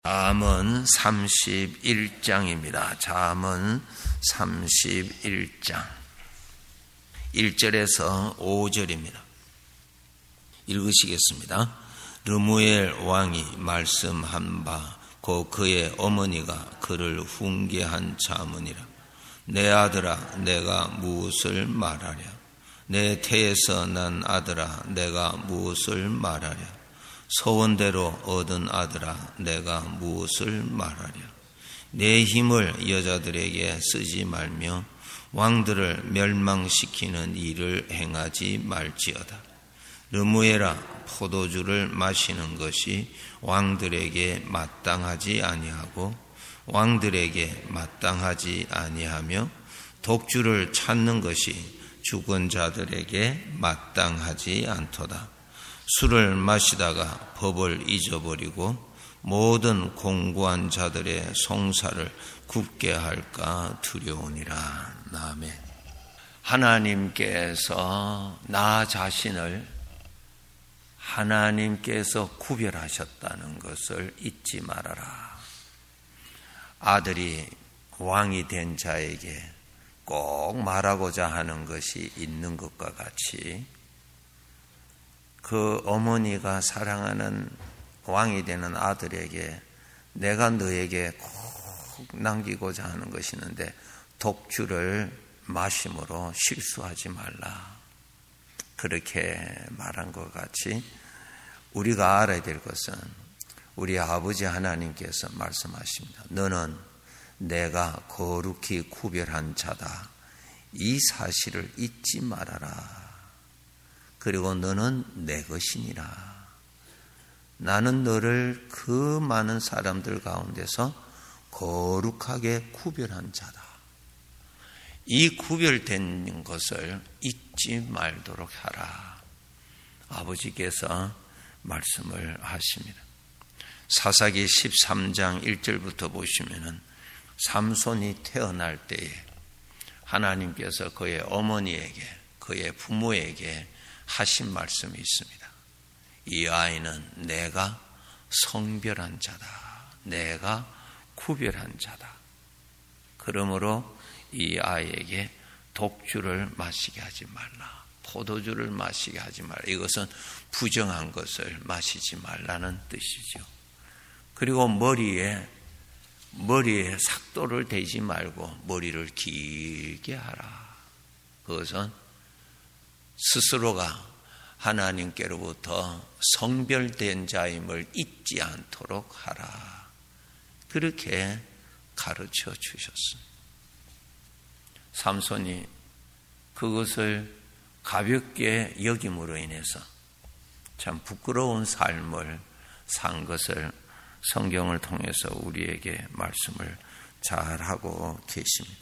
잠언 31장입니다. 잠언 31장 1절에서 5절입니다. 읽으시겠습니다. 르무엘 왕이 말씀한 바 곧 그의 어머니가 그를 훈계한 자문이라. 내 아들아, 내가 무엇을 말하랴? 내 태에서 난 아들아, 내가 무엇을 말하랴? 소원대로 얻은 아들아, 내가 무엇을 말하랴? 내 힘을 여자들에게 쓰지 말며 왕들을 멸망시키는 일을 행하지 말지어다. 르무엘아, 포도주를 마시는 것이 왕들에게 마땅하지 아니하고 왕들에게 마땅하지 아니하며 독주를 찾는 것이 죽은 자들에게 마땅하지 않도다. 술을 마시다가 법을 잊어버리고 모든 공고한 자들의 송사를 굽게 할까 두려우니라. 아멘. 하나님께서 나 자신을 하나님께서 구별하셨다는 것을 잊지 말아라. 아들이 왕이 된 자에게 꼭 말하고자 하는 것이 있는 것과 같이 그 어머니가 사랑하는 왕이 되는 아들에게 내가 너에게 꼭 남기고자 하는 것이 있는데 독주를 마심으로 실수하지 말라. 그렇게 말한 것 같이 우리가 알아야 될 것은 우리 아버지 하나님께서 말씀하십니다. 너는 내가 거룩히 구별한 자다. 이 사실을 잊지 말아라. 그리고 너는 내 것이니라. 나는 너를 그 많은 사람들 가운데서 거룩하게 구별한 자다. 이 구별된 것을 잊지 말도록 하라. 아버지께서 말씀을 하십니다. 사사기 13장 1절부터 보시면은 삼손이 태어날 때에 하나님께서 그의 어머니에게 그의 부모에게 하신 말씀이 있습니다. 이 아이는 내가 성별한 자다. 내가 구별한 자다. 그러므로 이 아이에게 독주를 마시게 하지 말라. 포도주를 마시게 하지 말라. 이것은 부정한 것을 마시지 말라는 뜻이죠. 그리고 머리에 삭도를 대지 말고 머리를 길게 하라. 그것은 스스로가 하나님께로부터 성별된 자임을 잊지 않도록 하라. 그렇게 가르쳐 주셨습니다. 삼손이 그것을 가볍게 여김으로 인해서 참 부끄러운 삶을 산 것을 성경을 통해서 우리에게 말씀을 잘하고 계십니다.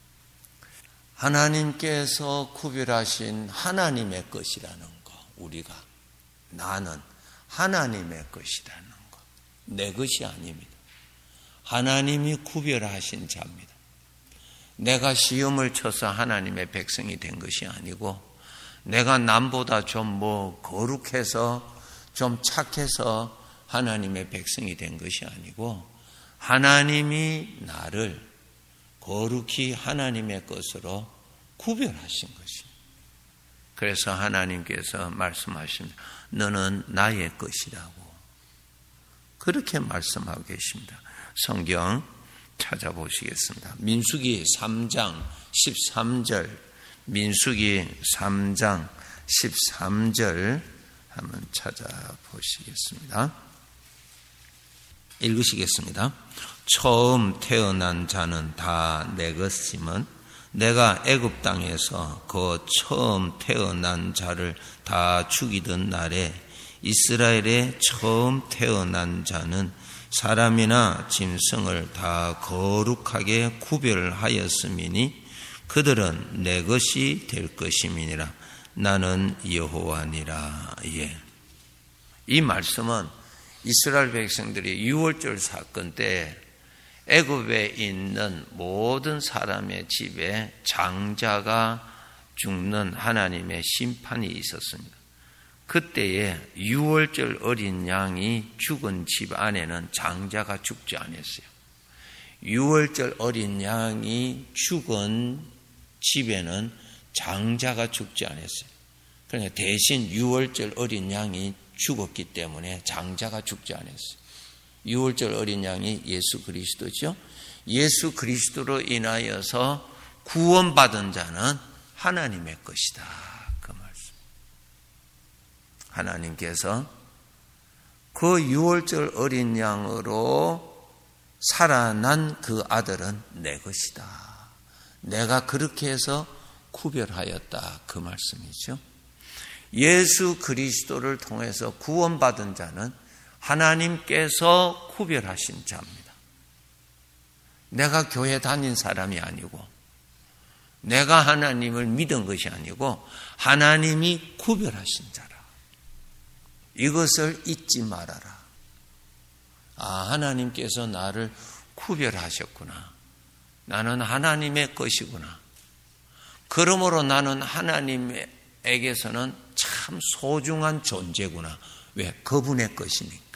하나님께서 구별하신 하나님의 것이라는 것, 우리가 나는 하나님의 것이라는 것, 내 것이 아닙니다. 하나님이 구별하신 자입니다. 내가 시험을 쳐서 하나님의 백성이 된 것이 아니고 내가 남보다 좀 거룩해서 좀 착해서 하나님의 백성이 된 것이 아니고 하나님이 나를 거룩히 하나님의 것으로 구별하신 것입니다. 그래서 하나님께서 말씀하십니다. 너는 나의 것이라고. 그렇게 말씀하고 계십니다. 성경 찾아보시겠습니다. 민수기 3장 13절, 민수기 3장 13절 한번 찾아보시겠습니다. 읽으시겠습니다. 처음 태어난 자는 다 내 것임은 내가 애굽 땅에서 그 처음 태어난 자를 다 죽이던 날에 이스라엘의 처음 태어난 자는 사람이나 짐승을 다 거룩하게 구별하였음이니 그들은 내 것이 될 것임이니라. 나는 여호와니라. 예. 이 말씀은 이스라엘 백성들이 유월절 사건 때 애굽에 있는 모든 사람의 집에 장자가 죽는 하나님의 심판이 있었습니다. 그때에 6월절 어린 양이 죽은 집 안에는 장자가 죽지 않았어요. 6월절 어린 양이 죽은 집에는 장자가 죽지 않았어요. 그러니까 대신 6월절 어린 양이 죽었기 때문에 장자가 죽지 않았어요. 6월절 어린 양이 예수 그리스도죠. 예수 그리스도로 인하여서 구원받은 자는 하나님의 것이다. 그 말씀. 하나님께서 그 6월절 어린 양으로 살아난 그 아들은 내 것이다. 내가 그렇게 해서 구별하였다. 그 말씀이죠. 예수 그리스도를 통해서 구원받은 자는 하나님께서 구별하신 자입니다. 내가 교회 다닌 사람이 아니고 내가 하나님을 믿은 것이 아니고 하나님이 구별하신 자라. 이것을 잊지 말아라. 하나님께서 나를 구별하셨구나. 나는 하나님의 것이구나. 그러므로 나는 하나님에게서는 참 소중한 존재구나. 왜? 그분의 것이니까.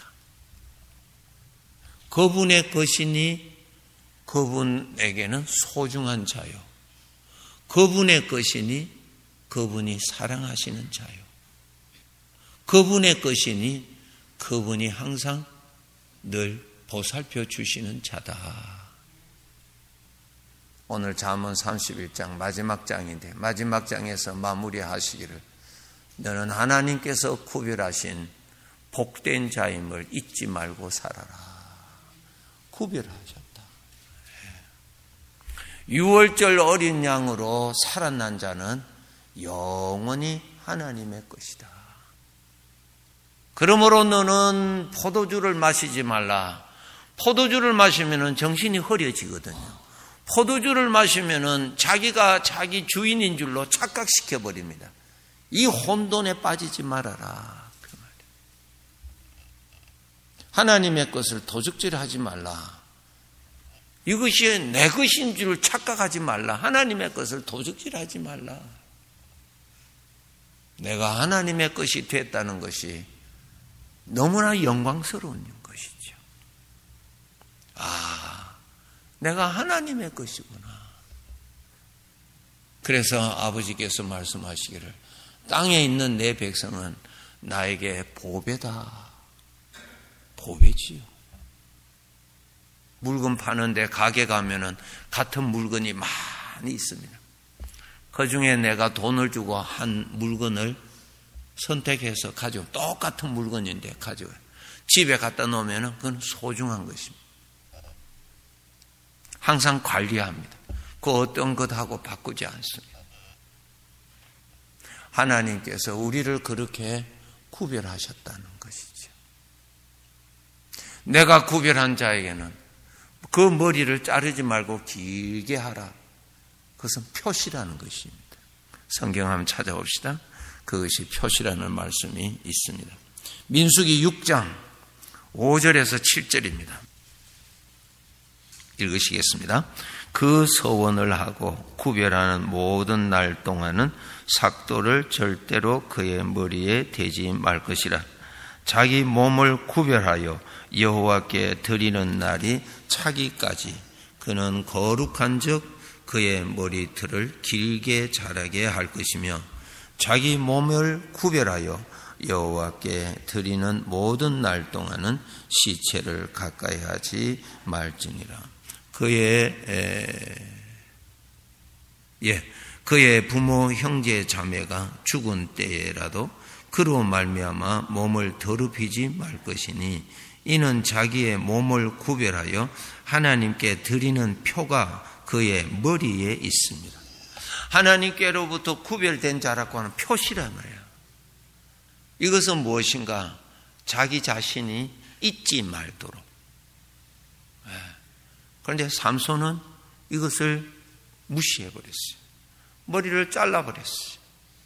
그분의 것이니 그분에게는 소중한 자요. 그분의 것이니 그분이 사랑하시는 자요. 그분의 것이니 그분이 항상 늘 보살펴 주시는 자다. 오늘 잠언 31장 마지막 장인데 마지막 장에서 마무리하시기를 너는 하나님께서 구별하신 복된 자임을 잊지 말고 살아라. 구별하셨다. 6월절 어린 양으로 살아난 자는 영원히 하나님의 것이다. 그러므로 너는 포도주를 마시지 말라. 포도주를 마시면 정신이 흐려지거든요. 포도주를 마시면 자기가 자기 주인인 줄로 착각시켜 버립니다. 이 혼돈에 빠지지 말아라. 그 말이에요. 하나님의 것을 도적질하지 말라. 이것이 내 것인 줄 착각하지 말라. 하나님의 것을 도적질하지 말라. 내가 하나님의 것이 됐다는 것이 너무나 영광스러운 것이죠. 내가 하나님의 것이구나. 그래서 아버지께서 말씀하시기를 땅에 있는 내 백성은 나에게 보배다. 보배지요. 물건 파는데 가게 가면은 같은 물건이 많이 있습니다. 그 중에 내가 돈을 주고 한 물건을 선택해서 가지고 똑같은 물건인데 가지고 집에 갖다 놓으면은 그건 소중한 것입니다. 항상 관리합니다. 그 어떤 것하고 바꾸지 않습니다. 하나님께서 우리를 그렇게 구별하셨다는 것이죠. 내가 구별한 자에게는 그 머리를 자르지 말고 길게 하라. 그것은 표시라는 것입니다. 성경 한번 찾아봅시다. 그것이 표시라는 말씀이 있습니다. 민수기 6장 5절에서 7절입니다. 읽으시겠습니다. 그 서원을 하고 구별하는 모든 날 동안은 삭도를 절대로 그의 머리에 대지 말 것이라. 자기 몸을 구별하여 여호와께 드리는 날이 차기까지 그는 거룩한 즉 그의 머리털을 길게 자라게 할 것이며 자기 몸을 구별하여 여호와께 드리는 모든 날 동안은 시체를 가까이 하지 말지니라. 그의 부모 형제 자매가 죽은 때에라도 그로 말미암아 몸을 더럽히지 말 것이니 이는 자기의 몸을 구별하여 하나님께 드리는 표가 그의 머리에 있습니다. 하나님께로부터 구별된 자라고 하는 표시란 말이에요. 이것은 무엇인가? 자기 자신이 잊지 말도록. 그런데 삼손은 이것을 무시해버렸어요. 머리를 잘라버렸어요.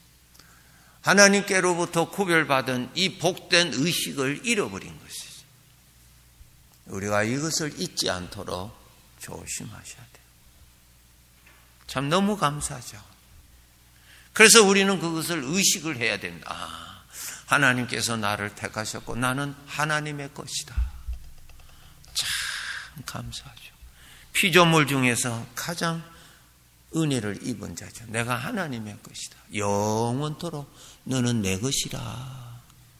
하나님께로부터 구별받은 이 복된 의식을 잃어버린 것이죠. 우리가 이것을 잊지 않도록 조심하셔야 돼요. 참 너무 감사하죠. 그래서 우리는 그것을 의식을 해야 됩니다. 하나님께서 나를 택하셨고 나는 하나님의 것이다. 참 감사하죠. 피조물 중에서 가장 은혜를 입은 자죠. 내가 하나님의 것이다. 영원토록 너는 내 것이라.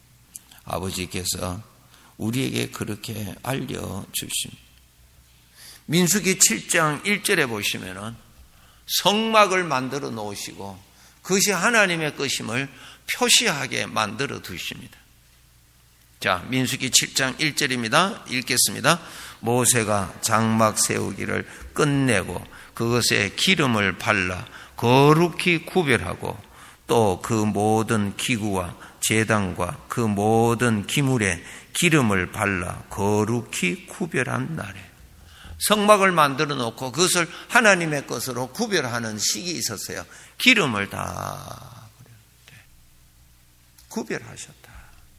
아버지께서 우리에게 그렇게 알려주십니다. 민수기 7장 1절에 보시면은 성막을 만들어 놓으시고 그것이 하나님의 것임을 표시하게 만들어 두십니다. 자, 민수기 7장 1절입니다. 읽겠습니다. 모세가 장막 세우기를 끝내고 그것에 기름을 발라 거룩히 구별하고 또 그 모든 기구와 제단과 그 모든 기물에 기름을 발라 거룩히 구별한 날에 성막을 만들어 놓고 그것을 하나님의 것으로 구별하는 시기 있었어요. 기름을 다 구별하셨다.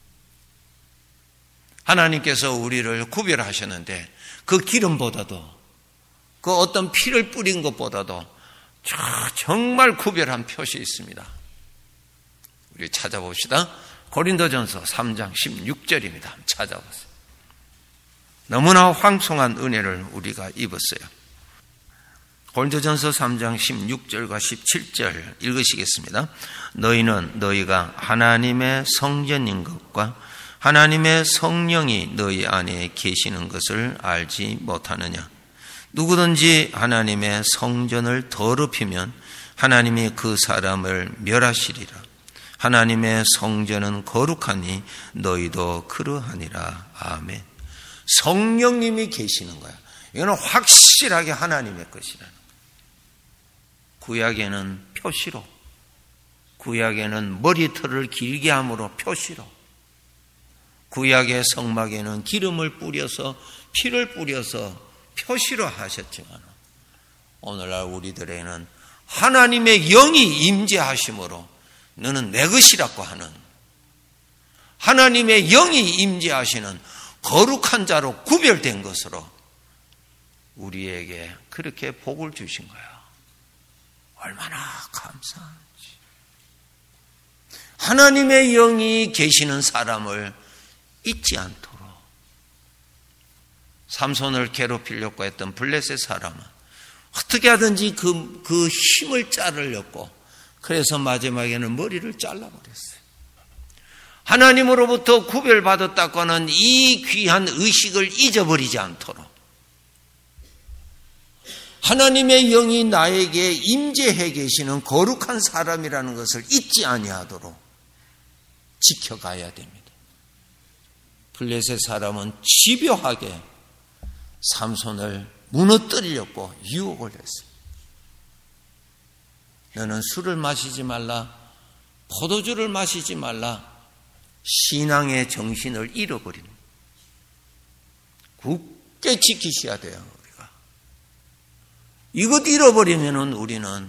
하나님께서 우리를 구별하셨는데 그 기름보다도 그 어떤 피를 뿌린 것보다도 정말 구별한 표시 있습니다. 우리 찾아봅시다. 고린도전서 3장 16절입니다. 찾아보세요. 너무나 황송한 은혜를 우리가 입었어요. 고린도전서 3장 16절과 17절 읽으시겠습니다. 너희는 너희가 하나님의 성전인 것과 하나님의 성령이 너희 안에 계시는 것을 알지 못하느냐. 누구든지 하나님의 성전을 더럽히면 하나님이 그 사람을 멸하시리라. 하나님의 성전은 거룩하니 너희도 그러하니라. 아멘. 성령님이 계시는 거야. 이거는 확실하게 하나님의 것이라는 거야. 구약에는 표시로, 구약에는 머리털을 길게 함으로 표시로, 구약의 성막에는 기름을 뿌려서 피를 뿌려서 표시로 하셨지만 오늘날 우리들에게는 하나님의 영이 임재하심으로 너는 내 것이라고 하는 하나님의 영이 임재하시는 거룩한 자로 구별된 것으로 우리에게 그렇게 복을 주신 거야. 얼마나 감사한지. 하나님의 영이 계시는 사람을 잊지 않도록. 삼손을 괴롭히려고 했던 블레셋 사람은 어떻게 하든지 그 힘을 자르려고 그래서 마지막에는 머리를 잘라버렸어요. 하나님으로부터 구별받았다고 하는 이 귀한 의식을 잊어버리지 않도록 하나님의 영이 나에게 임재해 계시는 거룩한 사람이라는 것을 잊지 아니하도록 지켜가야 됩니다. 블레셋 사람은 집요하게 삼손을 무너뜨리려고 유혹을 했어요. 너는 술을 마시지 말라, 포도주를 마시지 말라, 신앙의 정신을 잃어버립니다. 굳게 지키셔야 돼요, 우리가. 이것 잃어버리면 우리는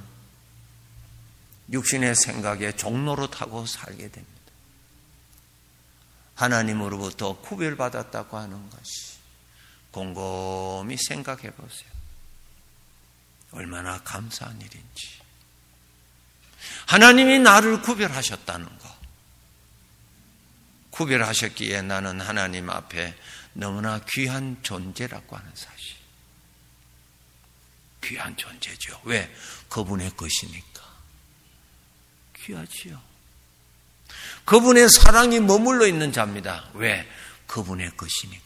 육신의 생각에 종로로 타고 살게 됩니다. 하나님으로부터 구별받았다고 하는 것이 곰곰이 생각해 보세요. 얼마나 감사한 일인지. 하나님이 나를 구별하셨다는 것. 구별하셨기에 나는 하나님 앞에 너무나 귀한 존재라고 하는 사실. 귀한 존재죠. 왜? 그분의 것이니까. 귀하지요. 그분의 사랑이 머물러 있는 자입니다. 왜? 그분의 것이니까.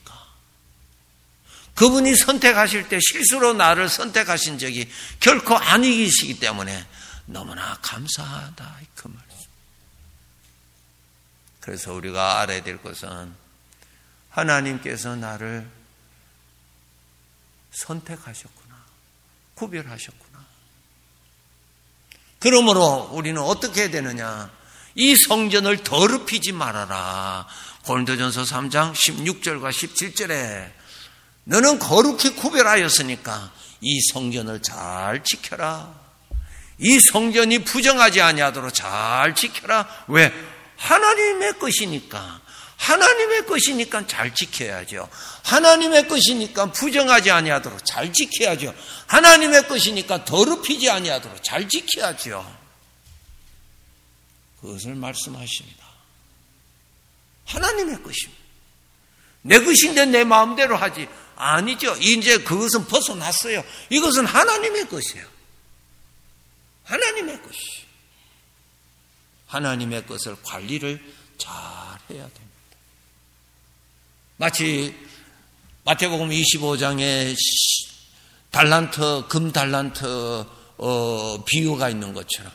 그분이 선택하실 때 실수로 나를 선택하신 적이 결코 아니시기 때문에 너무나 감사하다. 그 말씀. 그래서 우리가 알아야 될 것은 하나님께서 나를 선택하셨구나. 구별하셨구나. 그러므로 우리는 어떻게 해야 되느냐. 이 성전을 더럽히지 말아라. 고린도전서 3장 16절과 17절에 너는 거룩히 구별하였으니까 이 성전을 잘 지켜라. 이 성전이 부정하지 아니하도록 잘 지켜라. 왜? 하나님의 것이니까. 하나님의 것이니까 잘 지켜야죠. 하나님의 것이니까 부정하지 아니하도록 잘 지켜야죠. 하나님의 것이니까 더럽히지 아니하도록 잘 지켜야죠. 그것을 말씀하십니다. 하나님의 것입니다. 내 것인데 내 마음대로 하지. 아니죠. 이제 그것은 벗어났어요. 이것은 하나님의 것이에요. 하나님의 것이. 하나님의 것을 관리를 잘 해야 됩니다. 마치 마태복음 25장에 금 달란트 비유가 있는 것처럼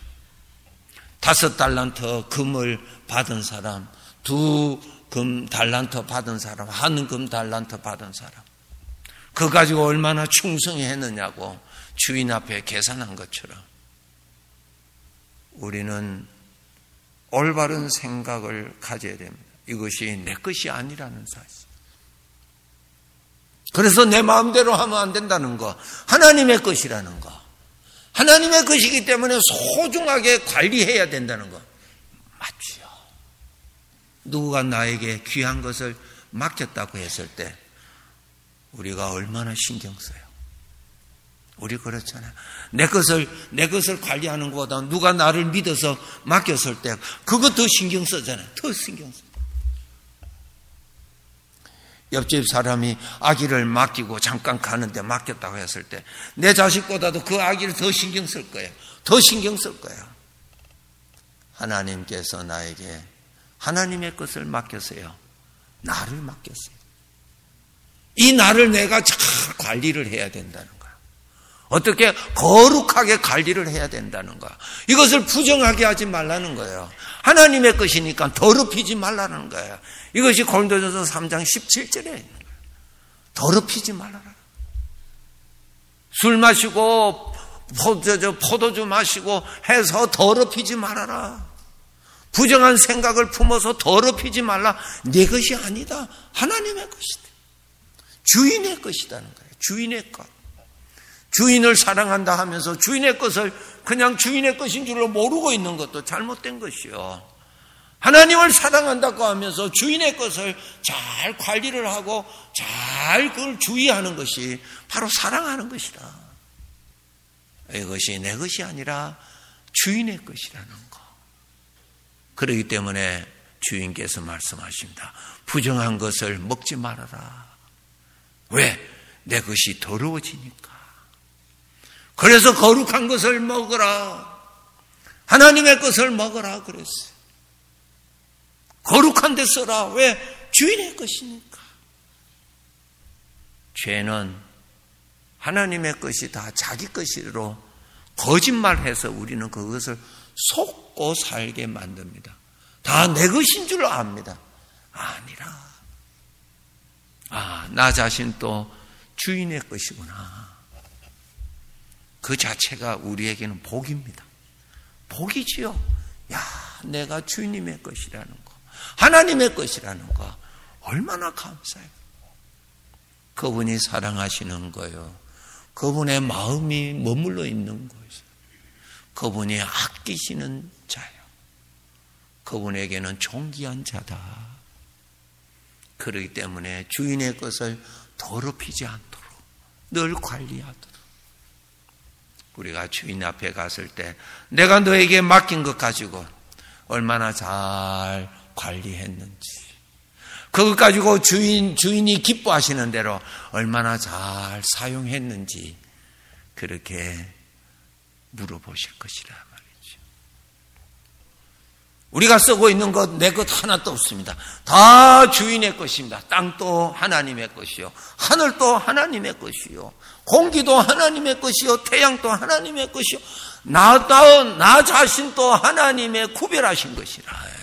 5달란트 금을 받은 사람, 2금 달란트 받은 사람, 1금 달란트 받은 사람, 그거 가지고 얼마나 충성히 했느냐고 주인 앞에 계산한 것처럼 우리는 올바른 생각을 가져야 됩니다. 이것이 내 것이 아니라는 사실. 그래서 내 마음대로 하면 안 된다는 거, 하나님의 것이라는 거, 하나님의 것이기 때문에 소중하게 관리해야 된다는 거 맞지요. 누가 나에게 귀한 것을 맡겼다고 했을 때 우리가 얼마나 신경 써요. 우리 그렇잖아요. 내 것을 관리하는 것보다 누가 나를 믿어서 맡겼을 때 그거 더 신경 쓰잖아요. 더 신경 써. 옆집 사람이 아기를 맡기고 잠깐 가는데 맡겼다고 했을 때 내 자식보다도 그 아기를 더 신경 쓸 거예요. 더 신경 쓸 거예요. 하나님께서 나에게 하나님의 것을 맡겼어요. 나를 맡겼어요. 이 나를 내가 잘 관리를 해야 된다는 거야. 어떻게 거룩하게 관리를 해야 된다는 거야. 이것을 부정하게 하지 말라는 거예요. 하나님의 것이니까 더럽히지 말라는 거예요. 이것이 고린도전서 3장 17절에 있는 거예요. 더럽히지 말아라. 술 마시고 포도주 마시고 해서 더럽히지 말아라. 부정한 생각을 품어서 더럽히지 말라. 내 것이 아니다. 하나님의 것이다. 주인의 것이라는 거예요. 주인의 것. 주인을 사랑한다 하면서 주인의 것을 그냥 주인의 것인 줄로 모르고 있는 것도 잘못된 것이요. 하나님을 사랑한다고 하면서 주인의 것을 잘 관리를 하고 잘 그걸 주의하는 것이 바로 사랑하는 것이다. 이것이 내 것이 아니라 주인의 것이라는 거. 그렇기 때문에 주인께서 말씀하십니다. 부정한 것을 먹지 말아라. 왜? 내 것이 더러워지니까. 그래서 거룩한 것을 먹어라. 하나님의 것을 먹어라 그랬어요. 거룩한 데 써라. 왜? 주인의 것이니까. 죄는 하나님의 것이 다 자기 것으로 거짓말해서 우리는 그것을 속고 살게 만듭니다. 다 내 것인 줄 압니다. 아니라. 나 자신도 주인의 것이구나. 그 자체가 우리에게는 복입니다. 복이지요. 내가 주님의 것이라는 거, 하나님의 것이라는 거 얼마나 감사해요. 그분이 사랑하시는 거요. 그분의 마음이 머물러 있는 거예요. 그분이 아끼시는 자요. 그분에게는 존귀한 자다. 그렇기 때문에 주인의 것을 더럽히지 않도록 늘 관리하도록. 우리가 주인 앞에 갔을 때 내가 너에게 맡긴 것 가지고 얼마나 잘 관리했는지, 그것 가지고 주인이 기뻐하시는 대로 얼마나 잘 사용했는지 그렇게 물어보실 것이라 말이죠. 우리가 쓰고 있는 것 내 것 하나도 없습니다. 다 주인의 것입니다. 땅도 하나님의 것이요, 하늘도 하나님의 것이요, 공기도 하나님의 것이요, 태양도 하나님의 것이요, 나 자신도 하나님의 구별하신 것이라.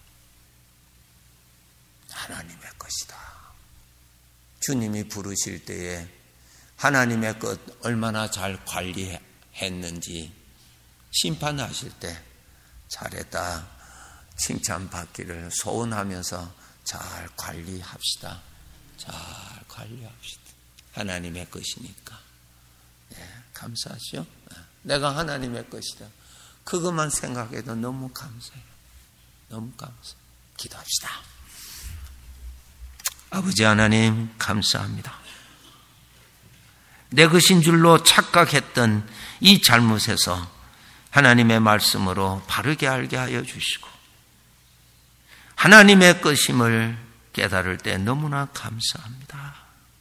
하나님의 것이다. 주님이 부르실 때에 하나님의 것 얼마나 잘 관리했는지 심판하실 때 잘했다 칭찬받기를 소원하면서 잘 관리합시다. 잘 관리합시다. 하나님의 것이니까. 감사하죠? 내가 하나님의 것이다. 그것만 생각해도 너무 감사해요. 너무 감사해요. 기도합시다. 아버지 하나님 감사합니다. 내 것인 줄로 착각했던 이 잘못에서 하나님의 말씀으로 바르게 알게 하여 주시고 하나님의 것임을 깨달을 때 너무나 감사합니다.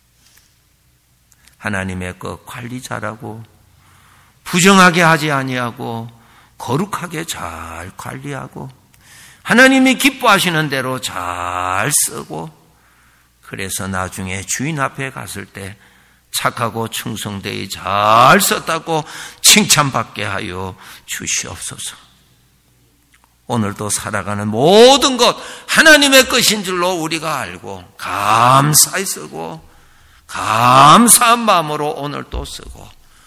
하나님의 것 관리 잘하고 부정하게 하지 아니하고 거룩하게 잘 관리하고 하나님이 기뻐하시는 대로 잘 쓰고 그래서 나중에 주인 앞에 갔을 때 착하고 충성되이 잘 썼다고 칭찬받게 하여 주시옵소서. 오늘도 살아가는 모든 것 하나님의 것인 줄로 우리가 알고 감사히 쓰고 감사한 마음으로 오늘 또 쓰고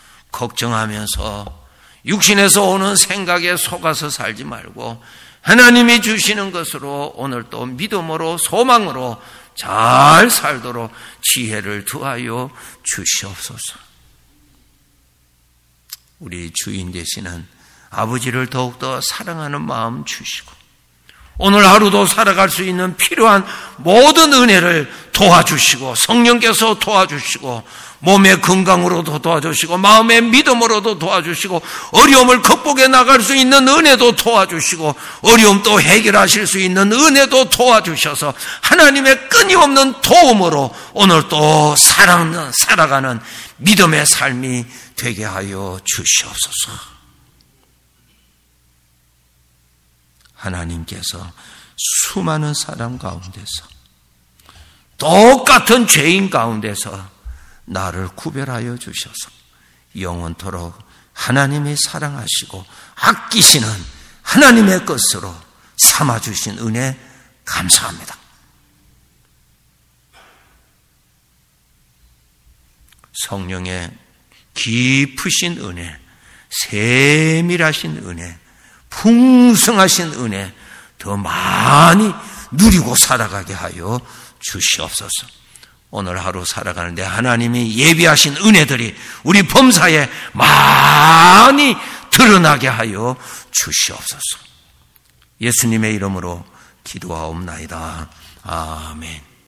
걱정하면서 육신에서 오는 생각에 속아서 살지 말고 하나님이 주시는 것으로 오늘 또 믿음으로 소망으로 잘 살도록 지혜를 더하여 주시옵소서. 우리 주인 되시는 아버지를 더욱더 사랑하는 마음 주시고 오늘 하루도 살아갈 수 있는 필요한 모든 은혜를 도와주시고 성령께서 도와주시고 몸의 건강으로도 도와주시고 마음의 믿음으로도 도와주시고 어려움을 극복해 나갈 수 있는 은혜도 도와주시고 어려움도 해결하실 수 있는 은혜도 도와주셔서 하나님의 끊임없는 도움으로 오늘 또 살아가는 믿음의 삶이 되게 하여 주시옵소서. 하나님께서 수많은 사람 가운데서 똑같은 죄인 가운데서 나를 구별하여 주셔서 영원토록 하나님이 사랑하시고 아끼시는 하나님의 것으로 삼아주신 은혜 감사합니다. 성령의 깊으신 은혜, 세밀하신 은혜, 풍성하신 은혜 더 많이 누리고 살아가게 하여 주시옵소서. 오늘 하루 살아가는데 하나님이 예비하신 은혜들이 우리 범사에 많이 드러나게 하여 주시옵소서. 예수님의 이름으로 기도하옵나이다. 아멘.